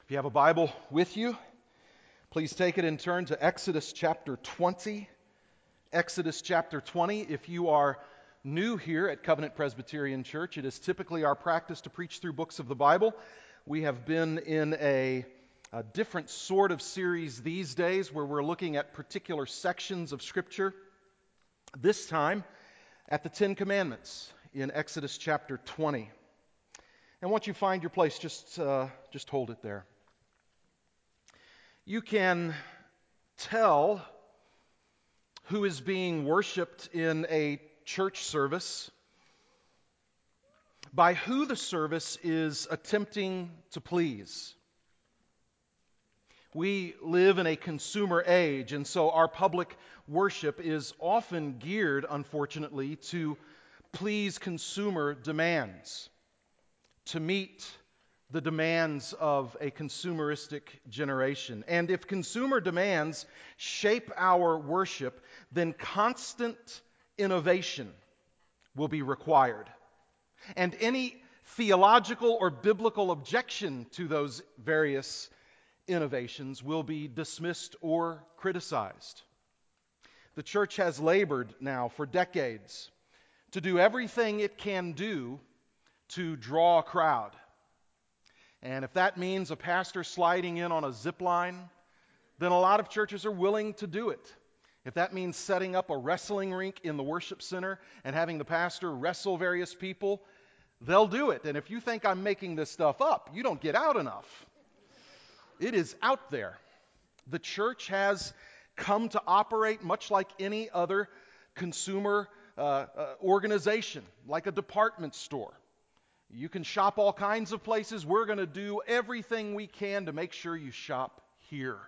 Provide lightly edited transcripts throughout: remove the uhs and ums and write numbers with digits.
If you have a Bible with you, please take it and turn to Exodus chapter 20. Exodus chapter 20. If you are new here at Covenant Presbyterian Church, it is typically our practice to preach through books of the Bible. We have been in a different sort of series these days where we're looking at particular sections of Scripture. This time at the Ten Commandments in Exodus chapter 20. And once you find your place, just hold it there. You can tell who is being worshiped in a church service by who the service is attempting to please. We live in a consumer age, and so our public worship is often geared, unfortunately, to please consumer demands, to meet the demands of a consumeristic generation. And if consumer demands shape our worship, then constant innovation will be required. And any theological or biblical objection to those various innovations will be dismissed or criticized. The church has labored now for decades to do everything it can do to draw a crowd. And if that means a pastor sliding in on a zip line, then a lot of churches are willing to do it. If that means setting up a wrestling rink in the worship center and having the pastor wrestle various people, they'll do it. And if you think I'm making this stuff up, you don't get out enough. It is out there. The church has come to operate much like any other consumer organization, like a department store. You can shop all kinds of places. We're going to do everything we can to make sure you shop here.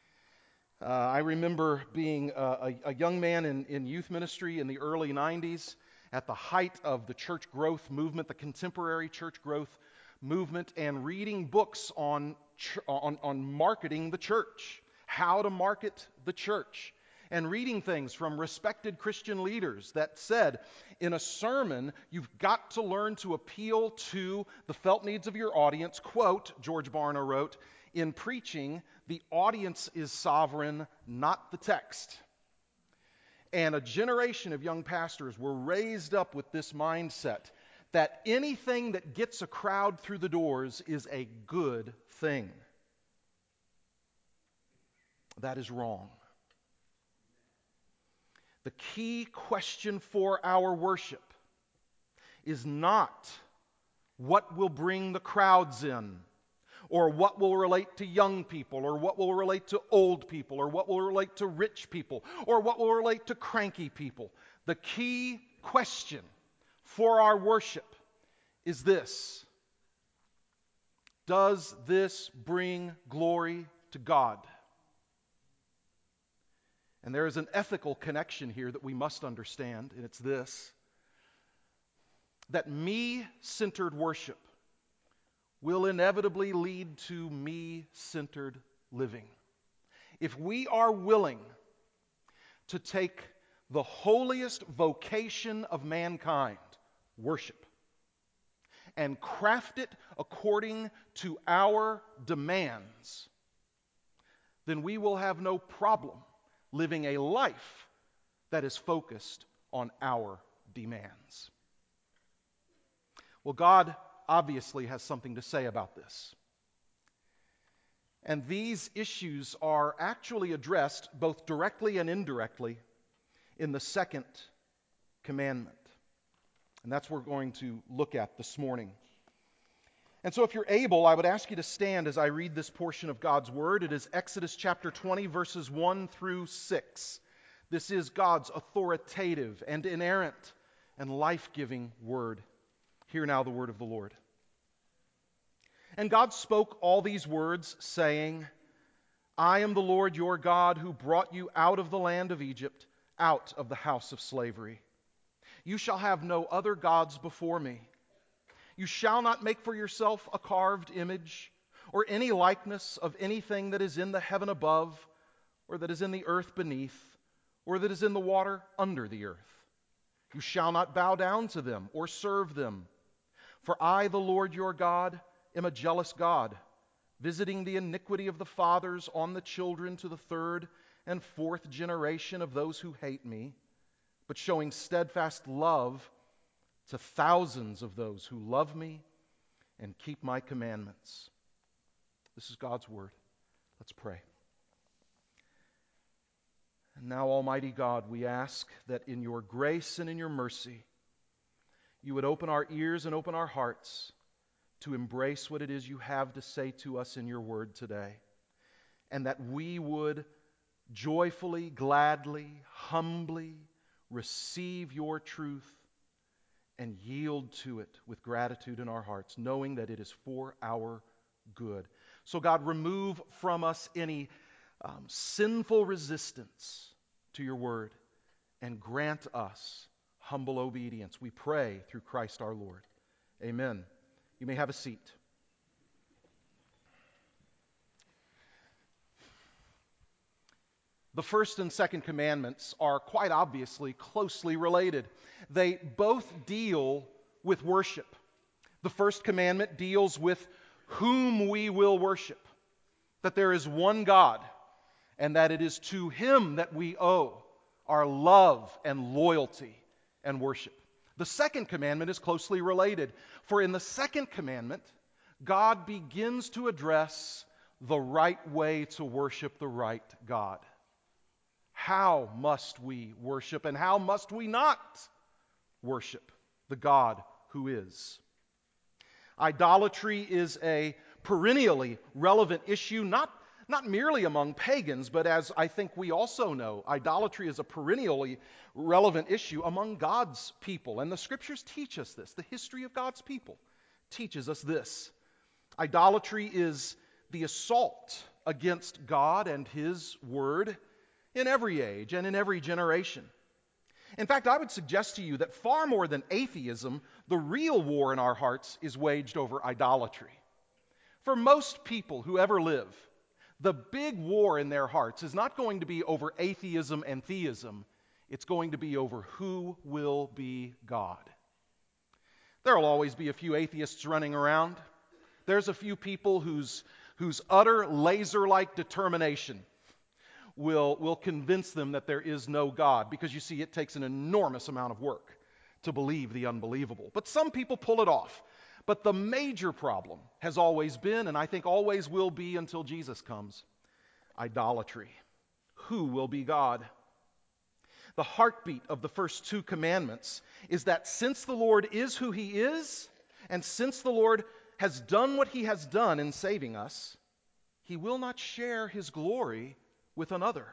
I remember being a young man in youth ministry in the early 90s at the height of the church growth movement, the contemporary church growth movement, and reading books on marketing the church, how to market the church, and reading things from respected Christian leaders that said, in a sermon, you've got to learn to appeal to the felt needs of your audience. Quote, George Barna wrote, in preaching, the audience is sovereign, not the text. And a generation of young pastors were raised up with this mindset that anything that gets a crowd through the doors is a good thing. That is wrong. The key question for our worship is not what will bring the crowds in, or what will relate to young people, or what will relate to old people, or what will relate to rich people, or what will relate to cranky people. The key question for our worship is this: does this bring glory to God? And there is an ethical connection here that we must understand, and it's this: that me-centered worship will inevitably lead to me-centered living. If we are willing to take the holiest vocation of mankind, worship, and craft it according to our demands, then we will have no problem living a life that is focused on our demands. Well, God obviously has something to say about this. And these issues are actually addressed both directly and indirectly in the second commandment. And that's what we're going to look at this morning. And so if you're able, I would ask you to stand as I read this portion of God's Word. It is Exodus chapter 20, verses 1 through 6. This is God's authoritative and inerrant and life-giving Word. Hear now the word of the Lord. And God spoke all these words, saying, I am the Lord your God who brought you out of the land of Egypt, out of the house of slavery. You shall have no other gods before me. You shall not make for yourself a carved image, or any likeness of anything that is in the heaven above, or that is in the earth beneath, or that is in the water under the earth. You shall not bow down to them or serve them. For I, the Lord your God, am a jealous God, visiting the iniquity of the fathers on the children to the third and fourth generation of those who hate me, but showing steadfast love to thousands of those who love me and keep my commandments. This is God's word. Let's pray. And now, Almighty God, we ask that in your grace and in your mercy, you would open our ears and open our hearts to embrace what it is you have to say to us in your word today, and that we would joyfully, gladly, humbly receive your truth and yield to it with gratitude in our hearts, knowing that it is for our good. So God, remove from us any sinful resistance to your word and grant us humble obedience. We pray through Christ our Lord. Amen. You may have a seat. The first and second commandments are quite obviously closely related. They both deal with worship. The first commandment deals with whom we will worship, that there is one God, and that it is to Him that we owe our love and loyalty and worship. The second commandment is closely related, for in the second commandment, God begins to address the right way to worship the right God. How must we worship and how must we not worship the God who is? Idolatry is a perennially relevant issue, not merely among pagans, but as I think we also know, idolatry is a perennially relevant issue among God's people. And the Scriptures teach us this. The history of God's people teaches us this. Idolatry is the assault against God and His Word in every age and in every generation. In fact, I would suggest to you that far more than atheism, the real war in our hearts is waged over idolatry. For most people who ever live, the big war in their hearts is not going to be over atheism and theism. It's going to be over who will be God. There will always be a few atheists running around. There's a few people whose utter laser-like determination will convince them that there is no God, because you see, it takes an enormous amount of work to believe the unbelievable. But some people pull it off. But the major problem has always been, and I think always will be until Jesus comes, idolatry. Who will be God? The heartbeat of the first two commandments is that since the Lord is who He is, and since the Lord has done what He has done in saving us, He will not share His glory with another.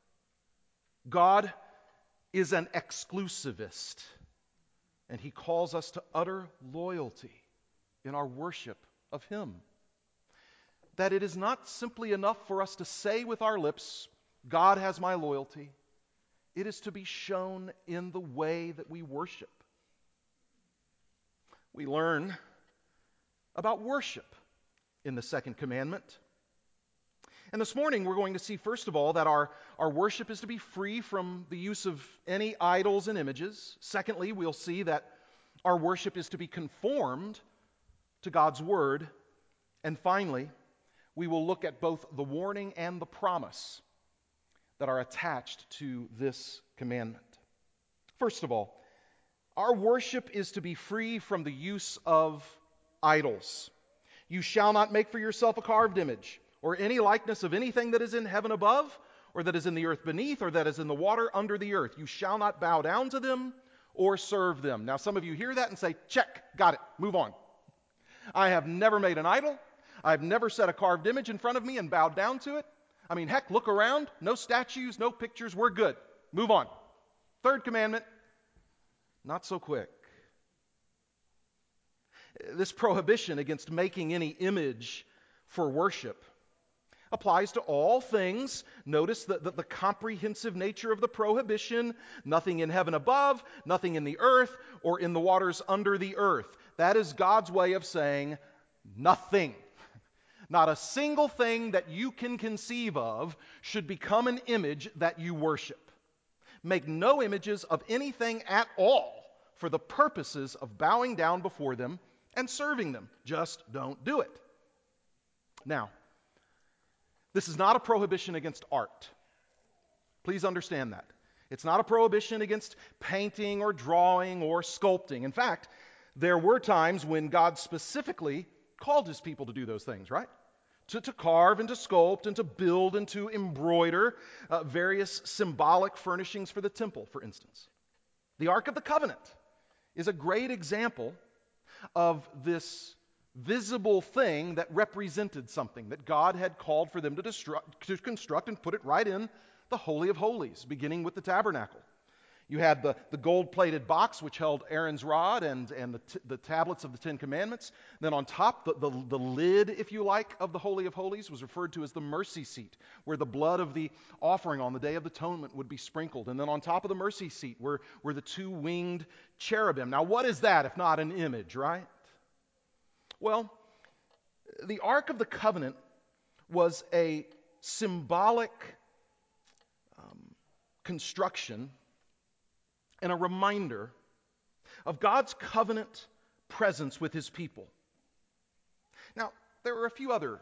God is an exclusivist, and He calls us to utter loyalty in our worship of Him. That it is not simply enough for us to say with our lips, God has my loyalty. It is to be shown in the way that we worship. We learn about worship in the second commandment. And this morning we're going to see, first of all, that our worship is to be free from the use of any idols and images. Secondly, we'll see that our worship is to be conformed to God's Word. And finally, we will look at both the warning and the promise that are attached to this commandment. First of all, our worship is to be free from the use of idols. You shall not make for yourself a carved image, or any likeness of anything that is in heaven above, or that is in the earth beneath, or that is in the water under the earth. You shall not bow down to them or serve them. Now, some of you hear that and say, check, got it, move on. I have never made an idol. I've never set a carved image in front of me and bowed down to it. I mean, heck, look around. No statues, no pictures. We're good. Move on. Third commandment, not so quick. This prohibition against making any image for worship applies to all things. Notice the comprehensive nature of the prohibition. Nothing in heaven above, nothing in the earth, or in the waters under the earth. That is God's way of saying nothing. Not a single thing that you can conceive of should become an image that you worship. Make no images of anything at all for the purposes of bowing down before them and serving them. Just don't do it. Now, This is not a prohibition against art. Please understand that. It's not a prohibition against painting or drawing or sculpting. In fact, there were times when God specifically called his people to do those things, right? To carve and to sculpt and to build and to embroider various symbolic furnishings for the temple, for instance. The Ark of the Covenant is a great example of this visible thing that represented something that God had called for them to construct and put it right in the Holy of Holies, beginning with the tabernacle. You had the gold-plated box which held Aaron's rod and the tablets of the Ten Commandments. Then on top, the lid, if you like, of the Holy of Holies was referred to as the mercy seat, where the blood of the offering on the Day of Atonement would be sprinkled. And then on top of the mercy seat were the two winged cherubim. Now, what is that if not an image, right? Well, the Ark of the Covenant was a symbolic construction and a reminder of God's covenant presence with his people. Now, there were a few other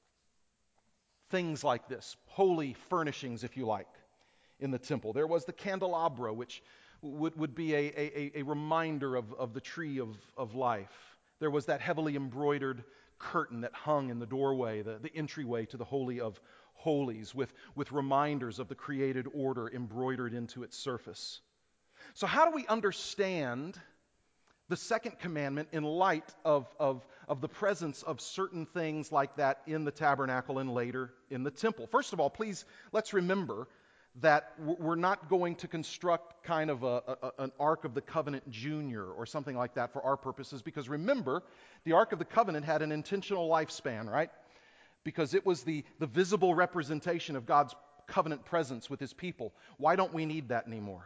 things like this, holy furnishings, if you like, in the temple. There was the candelabra, which would be a reminder of the tree of life. There was that heavily embroidered curtain that hung in the doorway, the entryway to the Holy of Holies, with reminders of the created order embroidered into its surface. So how do we understand the second commandment in light of the presence of certain things like that in the tabernacle and later in the temple? First of all, please, let's remember that we're not going to construct kind of an Ark of the Covenant Junior or something like that for our purposes, because remember, the Ark of the Covenant had an intentional lifespan, right? Because it was the visible representation of God's covenant presence with his people. Why don't we need that anymore?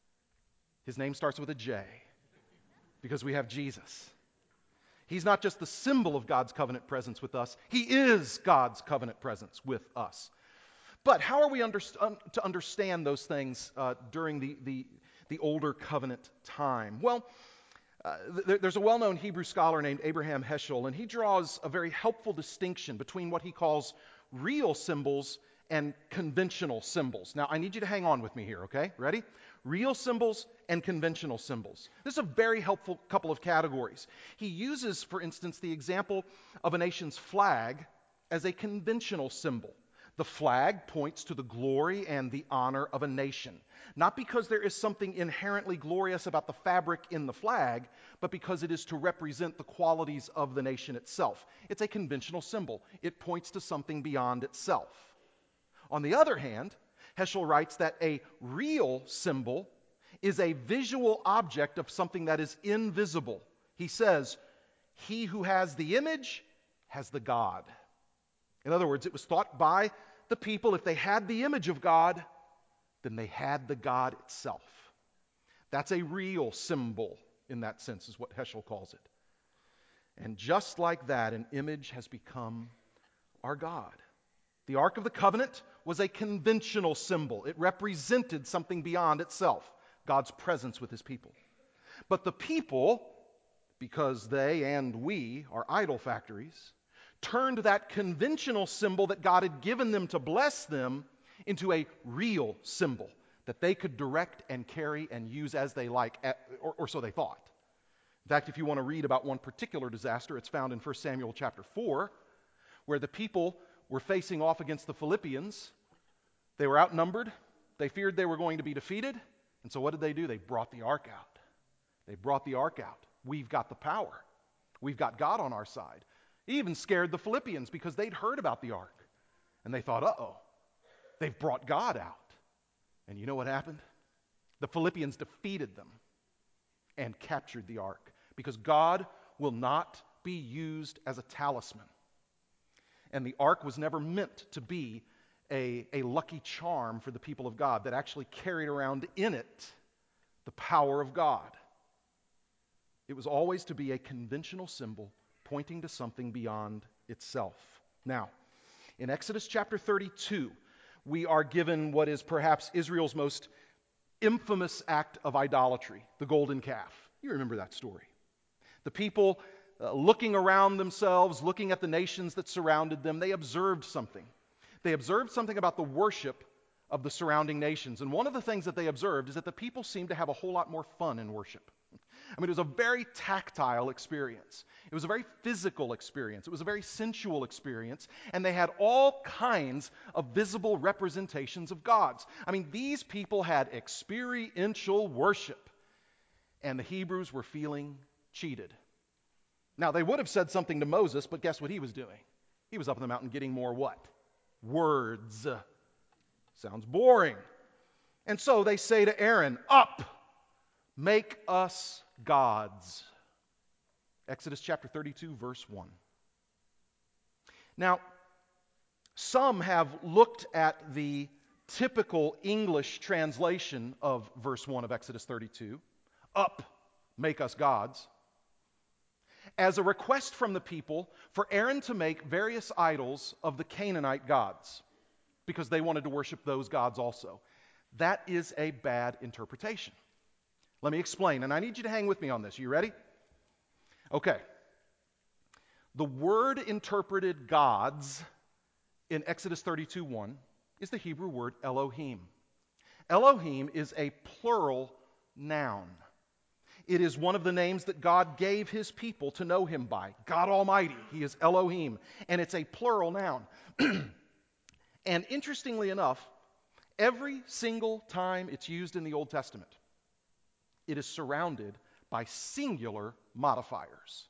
His name starts with a J, because we have Jesus. He's not just the symbol of God's covenant presence with us, he is God's covenant presence with us. But how are we to understand those things during the older covenant time? Well, there's a well-known Hebrew scholar named Abraham Heschel, and he draws a very helpful distinction between what he calls real symbols and conventional symbols. Now, I need you to hang on with me here, okay? Ready? Real symbols and conventional symbols. This is a very helpful couple of categories. He uses, for instance, the example of a nation's flag as a conventional symbol. The flag points to the glory and the honor of a nation, not because there is something inherently glorious about the fabric in the flag, but because it is to represent the qualities of the nation itself. It's a conventional symbol. It points to something beyond itself. On the other hand, Heschel writes that a real symbol is a visual object of something that is invisible. He says, he who has the image has the God. In other words, it was thought by the people, if they had the image of God, then they had the God itself. That's a real symbol in that sense, is what Heschel calls it. And just like that, an image has become our God. The Ark of the Covenant was a conventional symbol. It represented something beyond itself, God's presence with his people. But the people, because they and we are idol factories, turned that conventional symbol that God had given them to bless them into a real symbol that they could direct and carry and use as they like, or so they thought. In fact, if you want to read about one particular disaster, it's found in 1 Samuel chapter 4, where the people were facing off against the Philippians. They were outnumbered. They feared they were going to be defeated. And so what did they do? They brought the ark out. They brought the ark out. We've got the power. We've got God on our side. He even scared the Philippians because they'd heard about the ark. And they thought, uh-oh, they've brought God out. And you know what happened? The Philippians defeated them and captured the ark, because God will not be used as a talisman. And the ark was never meant to be a lucky charm for the people of God that actually carried around in it the power of God. It was always to be a conventional symbol pointing to something beyond itself. Now, in Exodus chapter 32, we are given what is perhaps Israel's most infamous act of idolatry, the golden calf. You remember that story. The people looking around themselves, looking at the nations that surrounded them, they observed something. they observed something about the worship of the surrounding nations. And one of the things that they observed is that the people seemed to have a whole lot more fun in worship. I mean, it was a very tactile experience. It was a very physical experience. It was a very sensual experience. And they had all kinds of visible representations of gods. I mean, these people had experiential worship. And the Hebrews were feeling cheated. Now, they would have said something to Moses, but guess what he was doing? He was up on the mountain getting more what? Words. Sounds boring. And so they say to Aaron, "Up, make us gods." Exodus chapter 32, verse 1. Now, some have looked at the typical English translation of verse 1 of Exodus 32, "Up, make us gods," as a request from the people for Aaron to make various idols of the Canaanite gods, because they wanted to worship those gods also. That is a bad interpretation. Let me explain, and I need you to hang with me on this. You ready? Okay. The word interpreted gods in Exodus 32:1 is the Hebrew word Elohim. Elohim is a plural noun. It is one of the names that God gave his people to know him by. God Almighty. He is Elohim. And it's a plural noun. And interestingly enough, every single time it's used in the Old Testament, it is surrounded by singular modifiers.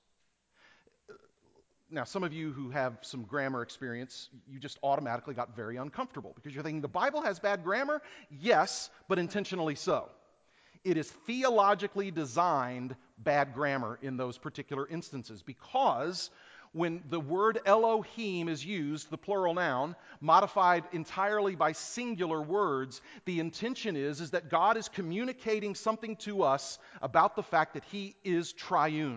Now, some of you who have some grammar experience, you just automatically got very uncomfortable because you're thinking the Bible has bad grammar? Yes, but intentionally so. It is theologically designed bad grammar in those particular instances, because when the word Elohim is used, the plural noun, modified entirely by singular words, the intention is that God is communicating something to us about the fact that he is triune.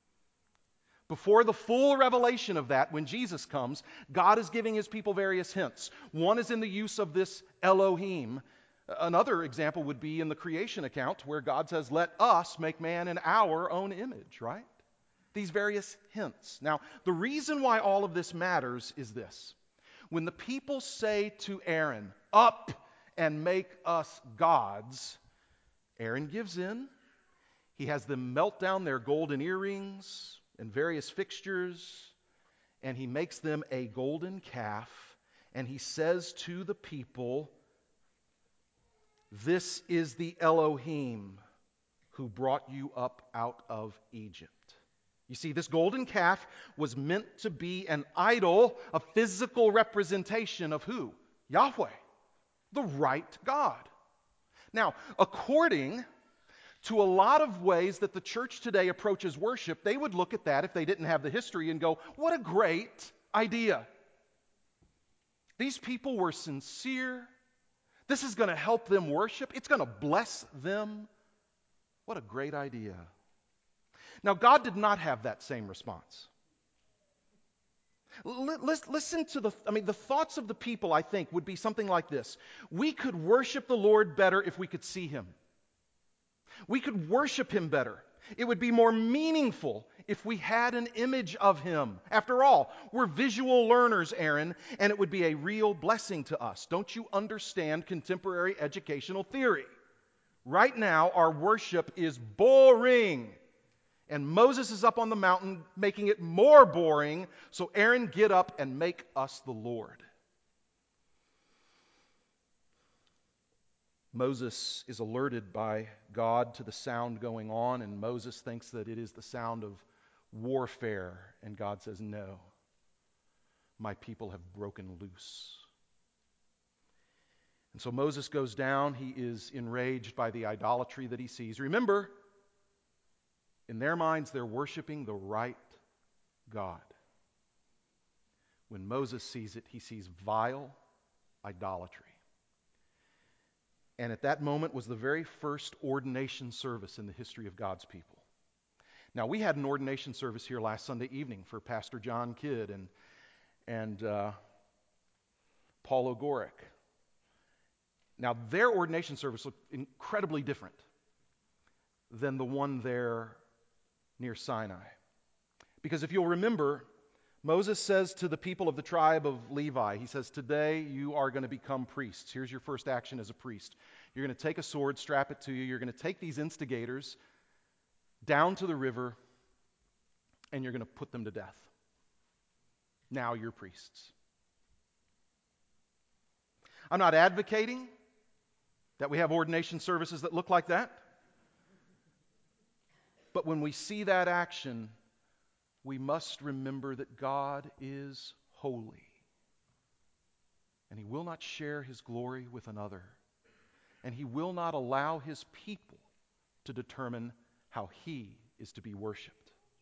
Before the full revelation of that, when Jesus comes, God is giving his people various hints. One is in the use of this Elohim. Another example would be in the creation account, where God says, "Let us make man in our own image," right? These various hints. Now, the reason why all of this matters is this. When the people say to Aaron, "Up and make us gods," Aaron gives in. He has them melt down their golden earrings and various fixtures, and he makes them a golden calf, and he says to the people, "This is the Elohim who brought you up out of Egypt." You see, this golden calf was meant to be an idol, a physical representation of who? Yahweh, the right God. Now, according to a lot of ways that the church today approaches worship, they would look at that if they didn't have the history and go, "What a great idea. These people were sincere. This is going to help them worship. It's going to bless them. What a great idea." Now, God did not have that same response. Listen to the thoughts of the people, I think, would be something like this. We could worship the Lord better if we could see him. We could worship him better. It would be more meaningful if we had an image of him. After all, we're visual learners, Aaron, and it would be a real blessing to us. Don't you understand contemporary educational theory? Right now, our worship is boring. And Moses is up on the mountain making it more boring. So Aaron, get up and make us the Lord. Moses is alerted by God to the sound going on, and Moses thinks that it is the sound of warfare. And God says, "No, my people have broken loose." And so Moses goes down. He is enraged by the idolatry that he sees. Remember, in their minds, they're worshiping the right God. When Moses sees it, he sees vile idolatry. And at that moment was the very first ordination service in the history of God's people. Now, we had an ordination service here last Sunday evening for Pastor John Kidd and Paul O'Gorick. Now, their ordination service looked incredibly different than the one there near Sinai. Because if you'll remember, Moses says to the people of the tribe of Levi, he says, today you are going to become priests. Here's your first action as a priest. You're going to take a sword, strap it to you. You're going to take these instigators down to the river, and you're going to put them to death. Now you're priests. I'm not advocating that we have ordination services that look like that. But when we see that action, we must remember that God is holy. And He will not share His glory with another. And He will not allow His people to determine how He is to be worshiped.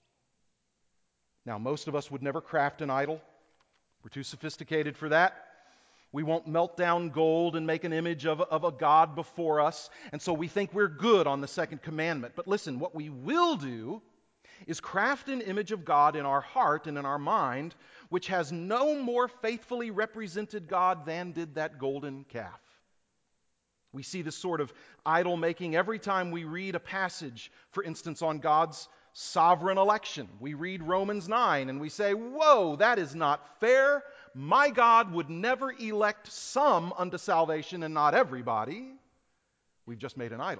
Now, most of us would never craft an idol. We're too sophisticated for that. We won't melt down gold and make an image of a god before us. And so we think we're good on the second commandment. But listen, what we will do is craft an image of God in our heart and in our mind, which has no more faithfully represented God than did that golden calf. We see this sort of idol making every time we read a passage, for instance, on God's sovereign election. We read Romans 9 and we say, whoa, that is not fair. My God would never elect some unto salvation and not everybody. We've just made an idol.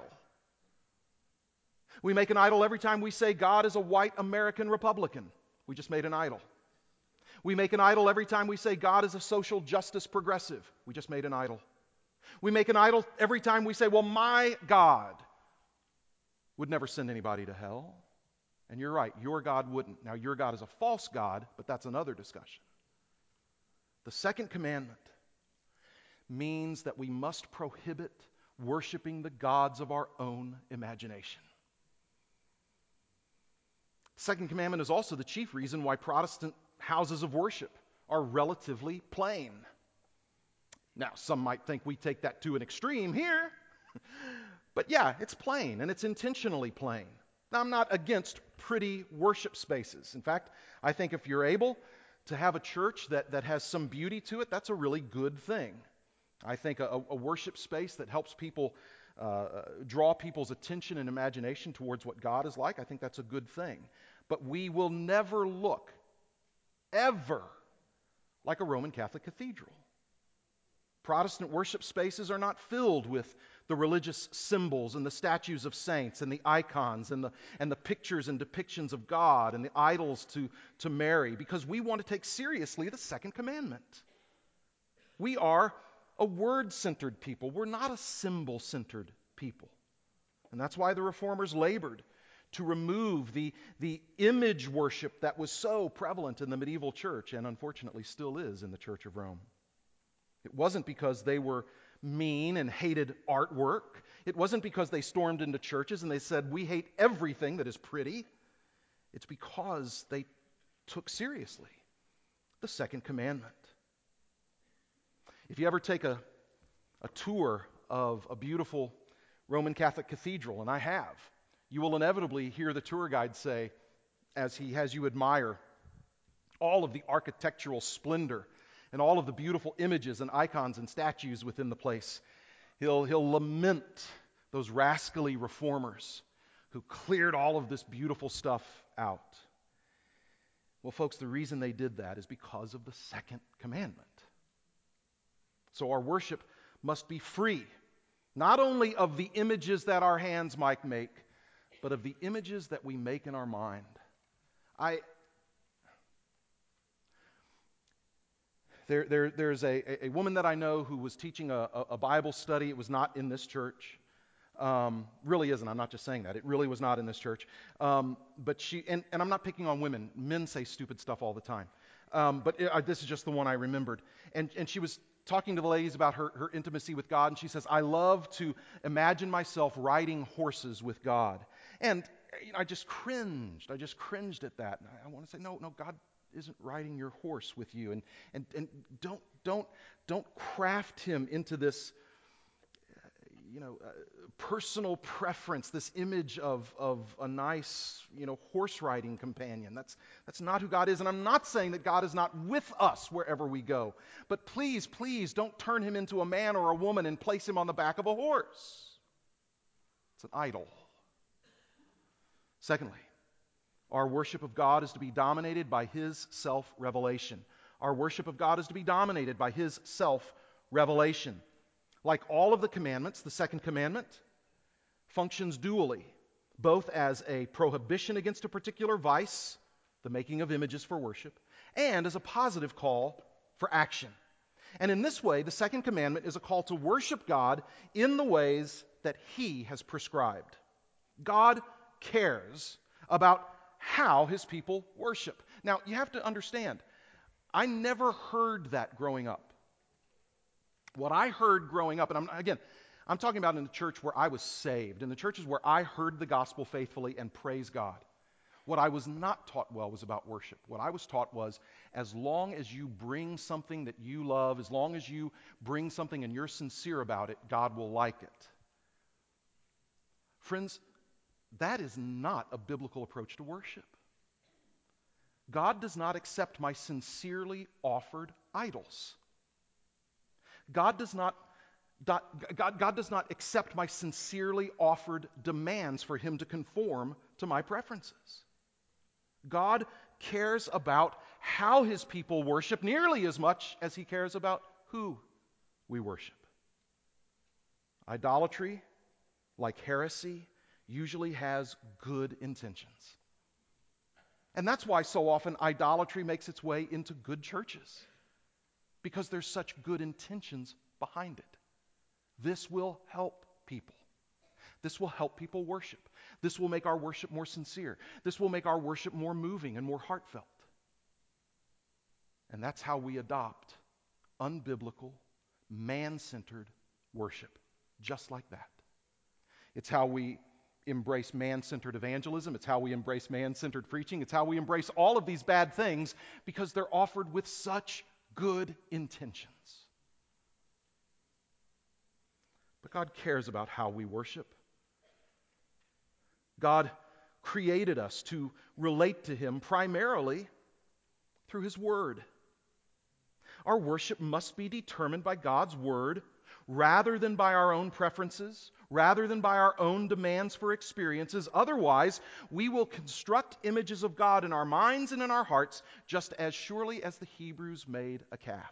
We make an idol every time we say God is a white American Republican. We just made an idol. We make an idol every time we say God is a social justice progressive. We just made an idol. We make an idol every time we say, well, my God would never send anybody to hell. And you're right, your God wouldn't. Now, your God is a false God, but that's another discussion. The second commandment means that we must prohibit worshiping the gods of our own imagination. The second commandment is also the chief reason why Protestant houses of worship are relatively plain. Now, some might think we take that to an extreme here, but yeah, it's plain, and it's intentionally plain. Now, I'm not against pretty worship spaces. In fact, I think if you're able to have a church that has some beauty to it, that's a really good thing. I think a worship space that helps people draw people's attention and imagination towards what God is like, I think that's a good thing. But we will never look, ever, like a Roman Catholic cathedral. Protestant worship spaces are not filled with the religious symbols and the statues of saints and the icons and the pictures and depictions of God and the idols to Mary, because we want to take seriously the second commandment. We are a word-centered people. We're not a symbol-centered people. And that's why the Reformers labored to remove the image worship that was so prevalent in the medieval church and unfortunately still is in the Church of Rome. It wasn't because they were mean and hated artwork. It wasn't because they stormed into churches and they said, we hate everything that is pretty. It's because they took seriously the second commandment. If you ever take a tour of a beautiful Roman Catholic cathedral, and I have, you will inevitably hear the tour guide say, as he has you admire all of the architectural splendor and all of the beautiful images and icons and statues within the place, he'll lament those rascally reformers who cleared all of this beautiful stuff out. Well, folks, the reason they did that is because of the second commandment. So our worship must be free, not only of the images that our hands might make, but of the images that we make in our mind. There's a woman that I know who was teaching a Bible study. It was not in this church. Really isn't. I'm not just saying that. It really was not in this church. But she, and I'm not picking on women. Men say stupid stuff all the time. This is just the one I remembered. And she was talking to the ladies about her intimacy with God. And she says, I love to imagine myself riding horses with God. And I just cringed. I just cringed at that. And I want to say, no, God isn't riding your horse with you, and don't craft him into this personal preference, this image of a nice horse riding companion. That's not who God is. And I'm not saying that God is not with us wherever we go, but please don't turn him into a man or a woman and place him on the back of a horse. It's an idol. Secondly, Our worship of God is to be dominated by His self-revelation. Our worship of God is to be dominated by His self-revelation. Like all of the commandments, the second commandment functions dually, both as a prohibition against a particular vice, the making of images for worship, and as a positive call for action. And in this way, the second commandment is a call to worship God in the ways that He has prescribed. God cares about how His people worship. Now, you have to understand, I never heard that growing up. What I heard growing up, and I'm talking about in the church where I was saved, in the churches where I heard the gospel faithfully and praise God. What I was not taught well was about worship. What I was taught was, as long as you bring something that you love, as long as you bring something and you're sincere about it, God will like it. Friends, that is not a biblical approach to worship. God does not accept my sincerely offered idols. God does not accept my sincerely offered demands for Him to conform to my preferences. God cares about how His people worship nearly as much as He cares about who we worship. Idolatry, like heresy, usually has good intentions. And that's why so often idolatry makes its way into good churches, because there's such good intentions behind it. This will help people. This will help people worship. This will make our worship more sincere. This will make our worship more moving and more heartfelt. And that's how we adopt unbiblical, man-centered worship, just like that. It's how we embrace man-centered evangelism. It's how we embrace man-centered preaching. It's how we embrace all of these bad things because they're offered with such good intentions. But God cares about how we worship. God created us to relate to Him primarily through His Word. Our worship must be determined by God's Word rather than by our own preferences, rather than by our own demands for experiences. Otherwise, we will construct images of God in our minds and in our hearts just as surely as the Hebrews made a calf.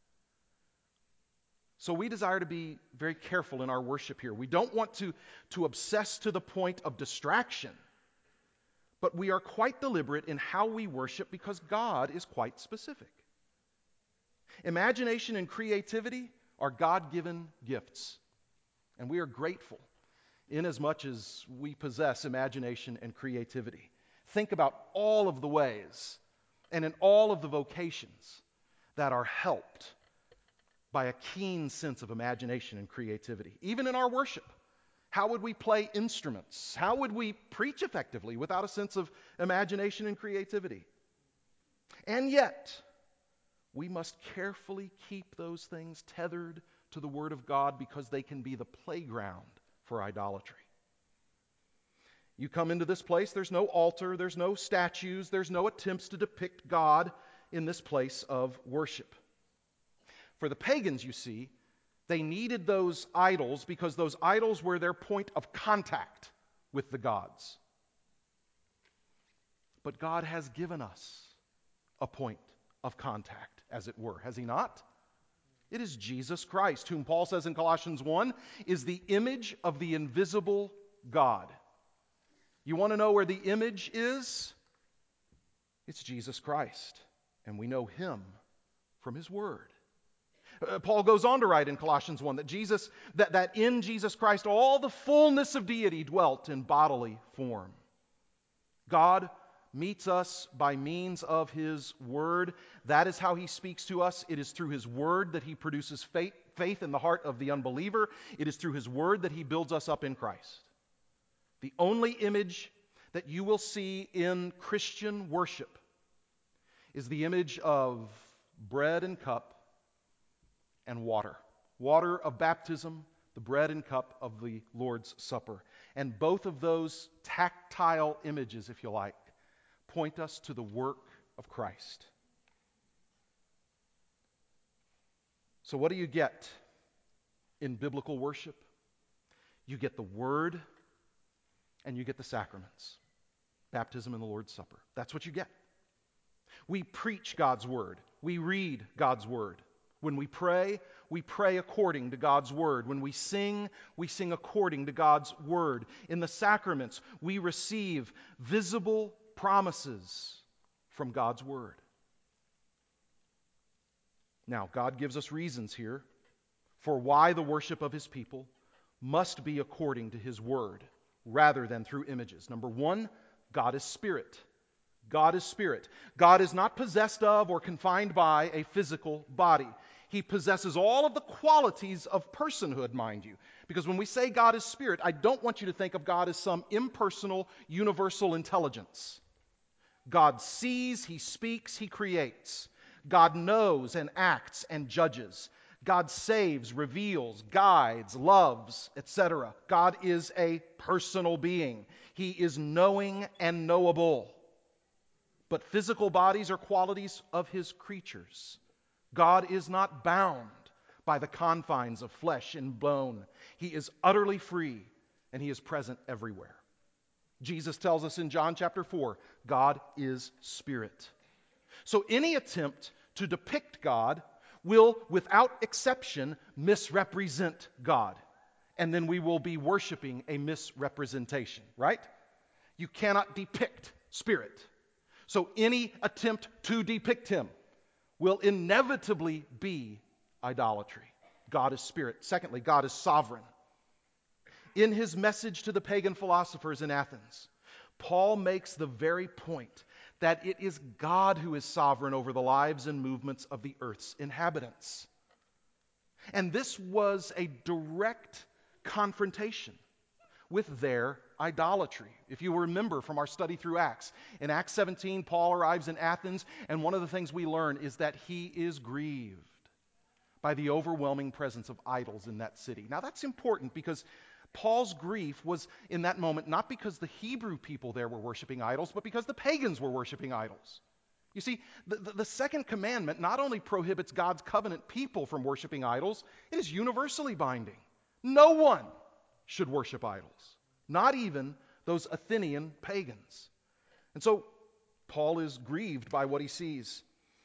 So we desire to be very careful in our worship here. We don't want to obsess to the point of distraction, but we are quite deliberate in how we worship because God is quite specific. Imagination and creativity are God-given gifts, and we are grateful inasmuch as we possess imagination and creativity. Think about all of the ways and in all of the vocations that are helped by a keen sense of imagination and creativity. Even in our worship, how would we play instruments? How would we preach effectively without a sense of imagination and creativity? And yet, we must carefully keep those things tethered to the Word of God because they can be the playground for idolatry. You come into this place, there's no altar, there's no statues, there's no attempts to depict God in this place of worship. For the pagans, you see, they needed those idols because those idols were their point of contact with the gods. But God has given us a point of contact, as it were, has He not? It is Jesus Christ, whom Paul says in Colossians 1 is the image of the invisible God. You want to know where the image is? It's Jesus Christ, and we know Him from His Word. Paul goes on to write in Colossians 1 that in Jesus Christ all the fullness of deity dwelt in bodily form. God meets us by means of His Word. That is how He speaks to us. It is through His Word that He produces faith in the heart of the unbeliever. It is through His Word that He builds us up in Christ. The only image that you will see in Christian worship is the image of bread and cup and water. Water of baptism, the bread and cup of the Lord's Supper. And both of those tactile images, if you like, point us to the work of Christ. So what do you get in biblical worship? You get the Word and you get the sacraments. Baptism and the Lord's Supper. That's what you get. We preach God's word. We read God's word. When we pray according to God's word. When we sing according to God's word. In the sacraments, we receive visible promises from God's word. Now, God gives us reasons here for why the worship of his people must be according to his word rather than through images. Number one, God is spirit. God is spirit. God is not possessed of or confined by a physical body. He possesses all of the qualities of personhood, mind you. Because when we say God is spirit, I don't want you to think of God as some impersonal, universal intelligence. God sees, he speaks, he creates. God knows and acts and judges. God saves, reveals, guides, loves, etc. God is a personal being. He is knowing and knowable. But physical bodies are qualities of his creatures. God is not bound by the confines of flesh and bone. He is utterly free, and he is present everywhere. Jesus tells us in John chapter 4, God is spirit. So any attempt to depict God will, without exception, misrepresent God. And then we will be worshiping a misrepresentation, right? You cannot depict spirit. So any attempt to depict him will inevitably be idolatry. God is spirit. Secondly, God is sovereign. In his message to the pagan philosophers in Athens, Paul makes the very point that it is God who is sovereign over the lives and movements of the earth's inhabitants. And this was a direct confrontation with their idolatry. If you remember from our study through Acts, in Acts 17, Paul arrives in Athens, and one of the things we learn is that he is grieved by the overwhelming presence of idols in that city. Now that's important because Paul's grief was in that moment not because the Hebrew people there were worshiping idols, but because the pagans were worshiping idols. You see, the second commandment not only prohibits God's covenant people from worshiping idols, it is universally binding. No one should worship idols, not even those Athenian pagans. And so Paul is grieved by what he sees.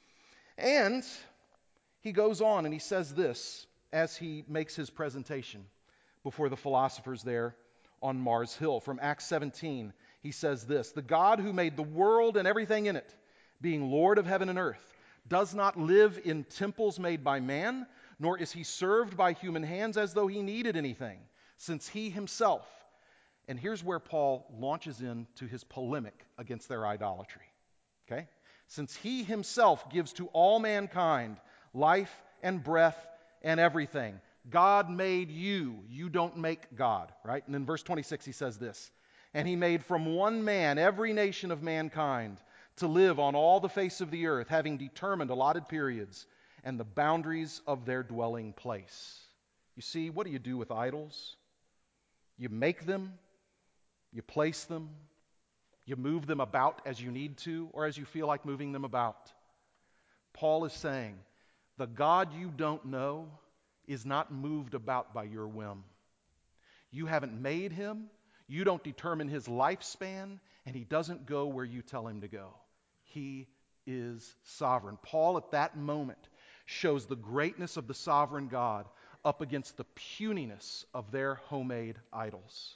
And he goes on and he says this as he makes his presentation before the philosophers there on Mars Hill. From Acts 17, he says this: "The God who made the world and everything in it, being Lord of heaven and earth, does not live in temples made by man, nor is he served by human hands as though he needed anything, since he himself," and here's where Paul launches into his polemic against their idolatry. Okay? "Since he himself gives to all mankind life and breath and everything." God made you. You don't make God, right? And in verse 26 he says this: "And he made from one man every nation of mankind to live on all the face of the earth, having determined allotted periods and the boundaries of their dwelling place." You see, what do you do with idols? You make them, you place them, you move them about as you need to or as you feel like moving them about. Paul is saying, the God you don't know is not moved about by your whim. You haven't made him, you don't determine his lifespan, and he doesn't go where you tell him to go. He is sovereign. Paul at that moment shows the greatness of the sovereign God up against the puniness of their homemade idols.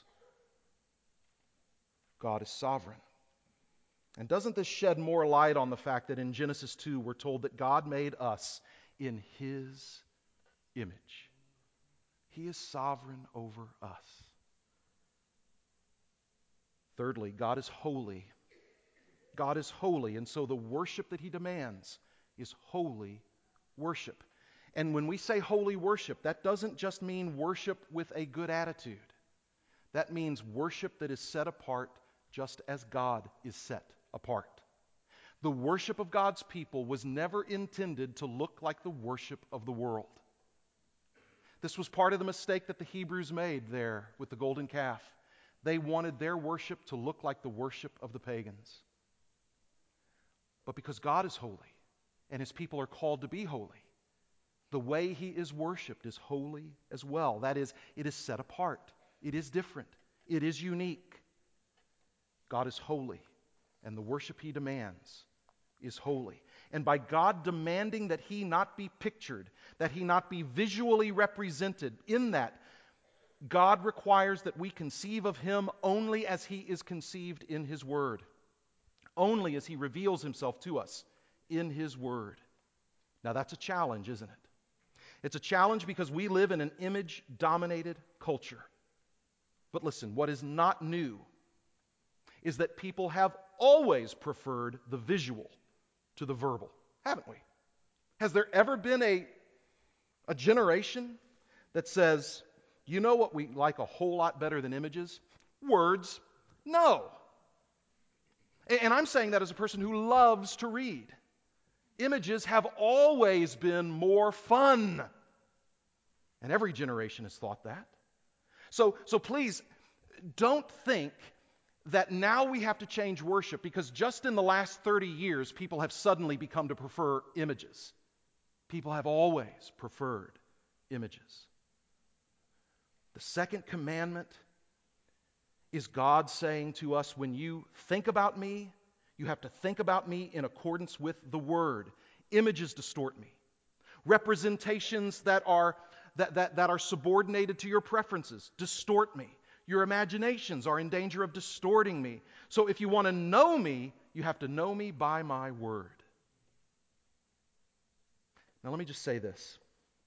God is sovereign. And doesn't this shed more light on the fact that in Genesis 2 we're told that God made us in his image? He is sovereign over us. Thirdly, God is holy. God is holy, and so the worship that he demands is holy worship. And when we say holy worship, that doesn't just mean worship with a good attitude. That means worship that is set apart just as God is set apart. The worship of God's people was never intended to look like the worship of the world. This was part of the mistake that the Hebrews made there with the golden calf. They wanted their worship to look like the worship of the pagans. But because God is holy and his people are called to be holy, the way he is worshiped is holy as well. That is, it is set apart. It is different. It is unique. God is holy. and the worship he demands is holy. And by God demanding that he not be pictured, that he not be visually represented in that, God requires that we conceive of him only as he is conceived in his word, only as he reveals himself to us in his word. Now that's a challenge, isn't it? It's a challenge because we live in an image-dominated culture. But listen, what is not new is that people have always preferred the visual to the verbal, haven't we? Has there ever been a generation that says, you know what we like a whole lot better than images? Words. No. And I'm saying that as a person who loves to read. Images have always been more fun. And every generation has thought that. So please, don't think that now we have to change worship because just in the last 30 years, people have suddenly become to prefer images. People have always preferred images. The second commandment is God saying to us, when you think about me, you have to think about me in accordance with the Word. Images distort me. Representations that are subordinated to your preferences distort me. Your imaginations are in danger of distorting me. So if you want to know me, you have to know me by my Word. Now let me just say this.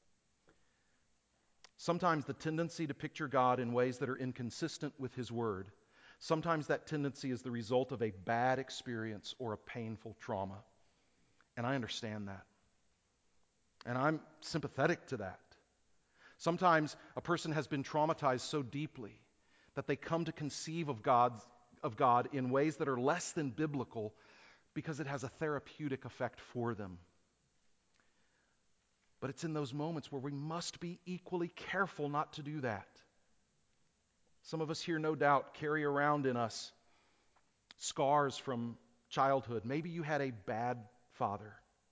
Sometimes the tendency to picture God in ways that are inconsistent with his word, sometimes that tendency is the result of a bad experience or a painful trauma. And I understand that. And I'm sympathetic to that. Sometimes a person has been traumatized so deeply that they come to conceive of God in ways that are less than biblical because it has a therapeutic effect for them. But it's in those moments where we must be equally careful not to do that. Some of us here, no doubt, carry around in us scars from childhood. Maybe you had a bad father.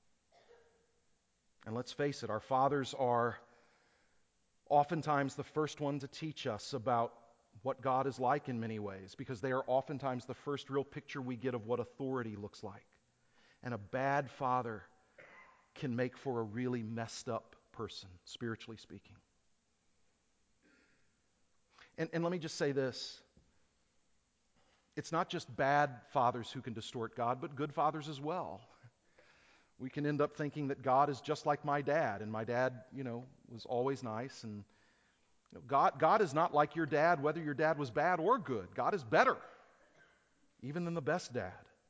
And let's face it, our fathers are oftentimes the first one to teach us about what God is like in many ways, because they are oftentimes the first real picture we get of what authority looks like. And a bad father can make for a really messed up person, spiritually speaking. And let me just say this. It's not just bad fathers who can distort God, but good fathers as well. We can end up thinking that God is just like my dad, and my dad, was always nice. And God is not like your dad, whether your dad was bad or good. God is better, even than the best dad.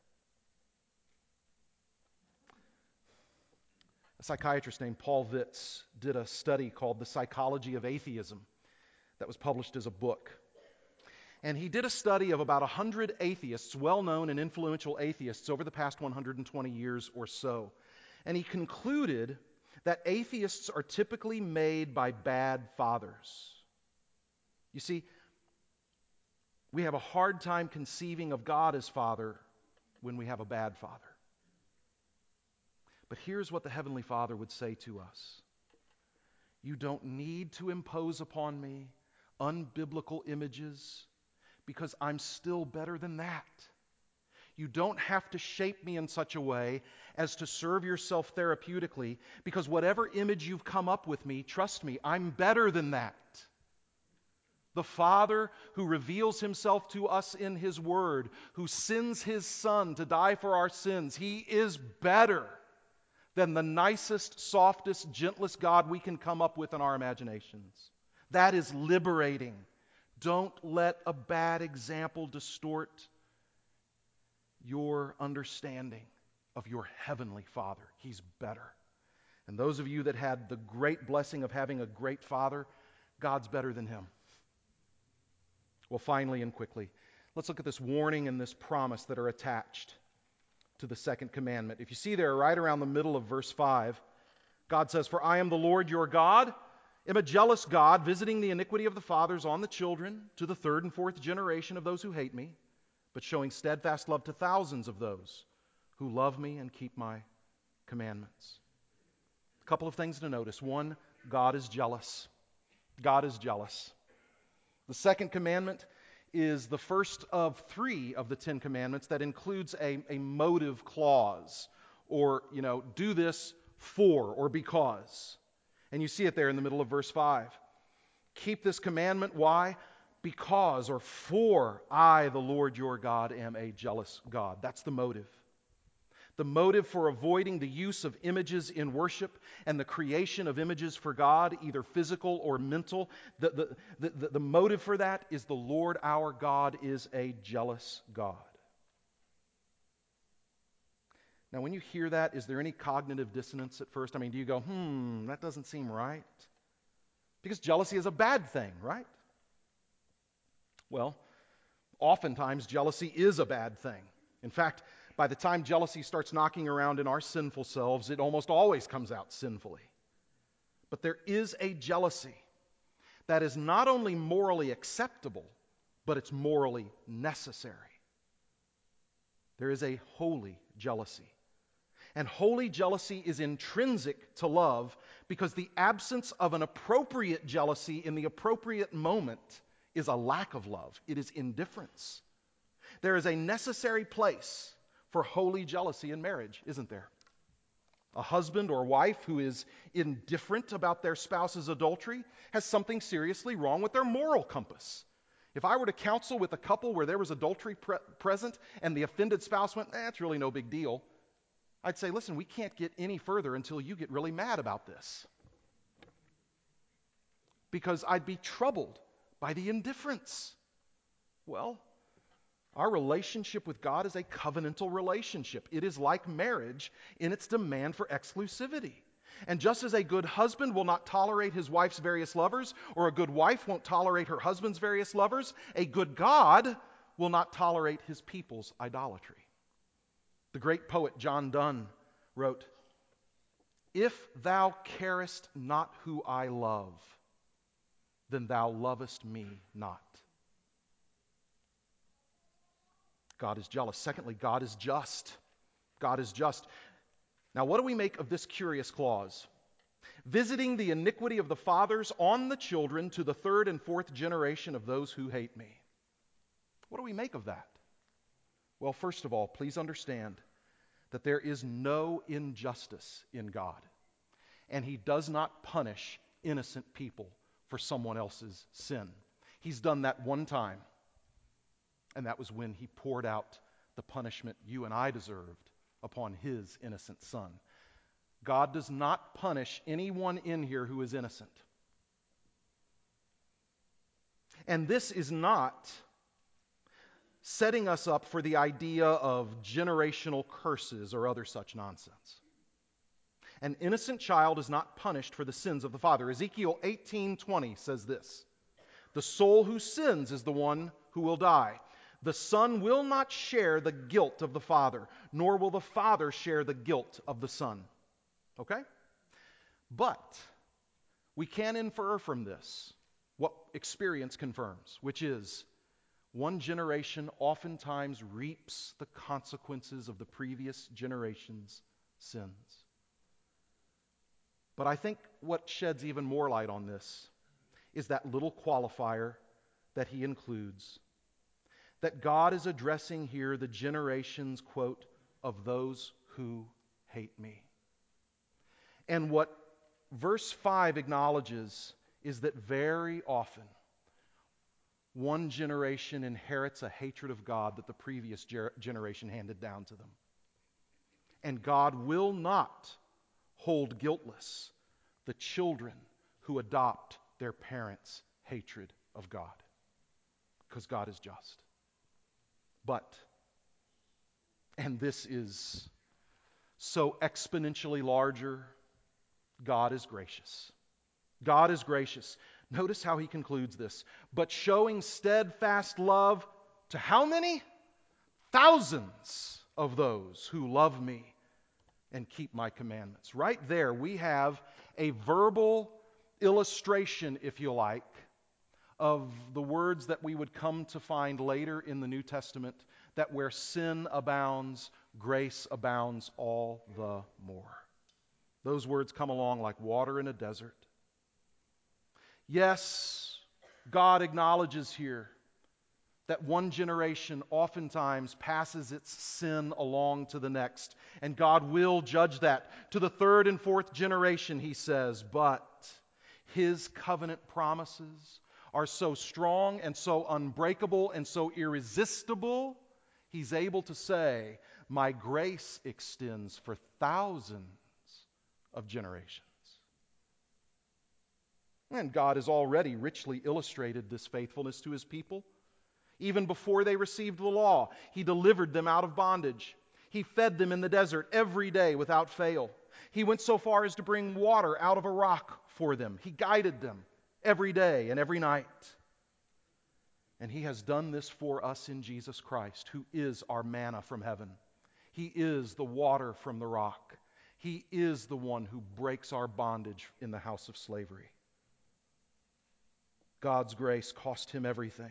A psychiatrist named Paul Vitz did a study called The Psychology of Atheism that was published as a book. And he did a study of about 100 atheists, well-known and influential atheists, over the past 120 years or so. And he concluded that atheists are typically made by bad fathers. You see, we have a hard time conceiving of God as Father when we have a bad father. But here's what the Heavenly Father would say to us. You don't need to impose upon me unbiblical images because I'm still better than that. You don't have to shape me in such a way as to serve yourself therapeutically because whatever image you've come up with me, trust me, I'm better than that. The Father who reveals himself to us in his Word, who sends his Son to die for our sins, he is better than the nicest, softest, gentlest God we can come up with in our imaginations. That is liberating. Don't let a bad example distort your understanding of your heavenly Father. He's better. And those of you that had the great blessing of having a great father, God's better than him. Well, finally and quickly, let's look at this warning and this promise that are attached to the second commandment. If you see there, right around the middle of verse 5, God says, "For I am the Lord your God, am a jealous God, visiting the iniquity of the fathers on the children to the third and fourth generation of those who hate me, but showing steadfast love to thousands of those who love me and keep my commandments." A couple of things to notice. One, God is jealous. God is jealous. The second commandment is the first of 3 of the 10 commandments that includes a motive clause, or, do this for or because. And you see it there in the middle of verse 5. Keep this commandment. Why? Because, or for I, the Lord your God, am a jealous God. That's the motive. The motive for avoiding the use of images in worship and the creation of images for God, either physical or mental, the motive for that is the Lord our God is a jealous God. Now, when you hear that, is there any cognitive dissonance at first? I mean, do you go, that doesn't seem right? Because jealousy is a bad thing, right? Well, oftentimes jealousy is a bad thing. In fact, by the time jealousy starts knocking around in our sinful selves, it almost always comes out sinfully. But there is a jealousy that is not only morally acceptable, but it's morally necessary. There is a holy jealousy. And holy jealousy is intrinsic to love because the absence of an appropriate jealousy in the appropriate moment is a lack of love. It is indifference. There is a necessary place for holy jealousy in marriage, isn't there? A husband or wife who is indifferent about their spouse's adultery has something seriously wrong with their moral compass. If I were to counsel with a couple where there was adultery present and the offended spouse went, it's really no big deal, I'd say, listen, we can't get any further until you get really mad about this. Because I'd be troubled by the indifference. Well, our relationship with God is a covenantal relationship. It is like marriage in its demand for exclusivity. And just as a good husband will not tolerate his wife's various lovers, or a good wife won't tolerate her husband's various lovers, a good God will not tolerate his people's idolatry. The great poet John Donne wrote, "If thou carest not who I love, then thou lovest me not." God is jealous. Secondly, God is just. God is just. Now, what do we make of this curious clause? Visiting the iniquity of the fathers on the children to the 3rd and 4th generation of those who hate me. What do we make of that? Well, first of all, please understand that there is no injustice in God, and He does not punish innocent people for someone else's sin. He's done that one time. And that was when He poured out the punishment you and I deserved upon His innocent Son. God does not punish anyone in here who is innocent. And this is not setting us up for the idea of generational curses or other such nonsense. An innocent child is not punished for the sins of the father. Ezekiel 18:20 says this, "The soul who sins is the one who will die. The son will not share the guilt of the father, nor will the father share the guilt of the son." Okay? But we can infer from this what experience confirms, which is one generation oftentimes reaps the consequences of the previous generation's sins. But I think what sheds even more light on this is that little qualifier that he includes, that God is addressing here the generations, quote, "of those who hate me." And what verse 5 acknowledges is that very often one generation inherits a hatred of God that the previous generation handed down to them. And God will not hold guiltless the children who adopt their parents' hatred of God, because God is just. But, and this is so exponentially larger, God is gracious. God is gracious. Notice how he concludes this. "But showing steadfast love to how many? Thousands of those who love me and keep my commandments." Right there we have a verbal illustration, if you like, of the words that we would come to find later in the New Testament, that where sin abounds, grace abounds all the more. Those words come along like water in a desert. Yes, God acknowledges here that one generation oftentimes passes its sin along to the next, and God will judge that. To the third and fourth generation, he says, but his covenant promises are so strong and so unbreakable and so irresistible, he's able to say, my grace extends for thousands of generations. And God has already richly illustrated this faithfulness to his people. Even before they received the law, he delivered them out of bondage. He fed them in the desert every day without fail. He went so far as to bring water out of a rock for them. He guided them every day and every night. And he has done this for us in Jesus Christ, who is our manna from heaven. He is the water from the rock. He is the one who breaks our bondage in the house of slavery. God's grace cost him everything,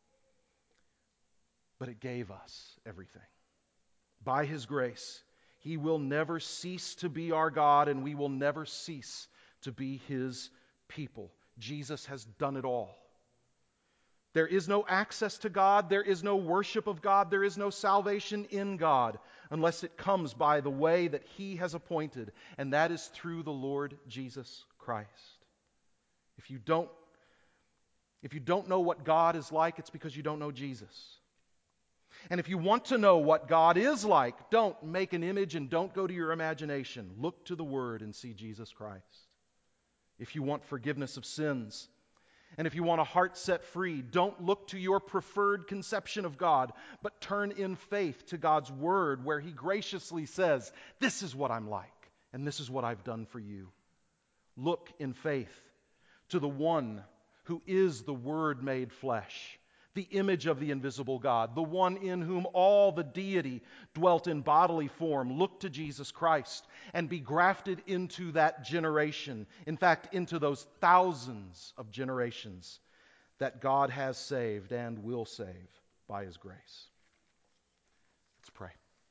but it gave us everything. By his grace, he will never cease to be our God, and we will never cease to be his people. Jesus has done it all. There is no access to God, there is no worship of God, there is no salvation in God unless it comes by the way that he has appointed, and that is through the Lord Jesus Christ. If you don't know what God is like, it's because you don't know Jesus. And if you want to know what God is like, don't make an image and don't go to your imagination. Look to the Word and see Jesus Christ. If you want forgiveness of sins, and if you want a heart set free, don't look to your preferred conception of God, but turn in faith to God's Word, where he graciously says, this is what I'm like, and this is what I've done for you. Look in faith to the one who is the Word made flesh, the image of the invisible God, the one in whom all the deity dwelt in bodily form. Look to Jesus Christ and be grafted into that generation, in fact, into those thousands of generations that God has saved and will save by his grace. Let's pray.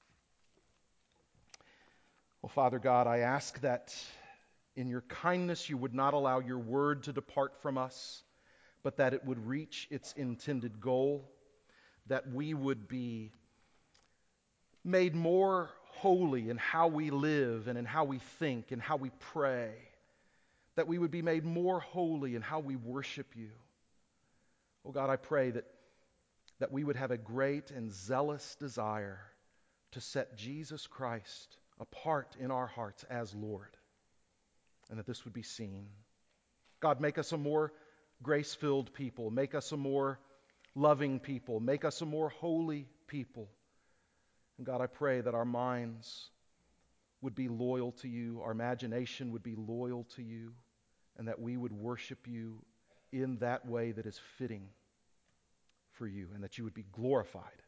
Well, Father God, I ask that in your kindness you would not allow your word to depart from us, but that it would reach its intended goal, that we would be made more holy in how we live and in how we think and how we pray, that we would be made more holy in how we worship you. Oh God, I pray that we would have a great and zealous desire to set Jesus Christ apart in our hearts as Lord, and that this would be seen. God, make us a more grace-filled people. Make us a more loving people. Make us a more holy people. And God, I pray that our minds would be loyal to you, our imagination would be loyal to you, and that we would worship you in that way that is fitting for you, and that you would be glorified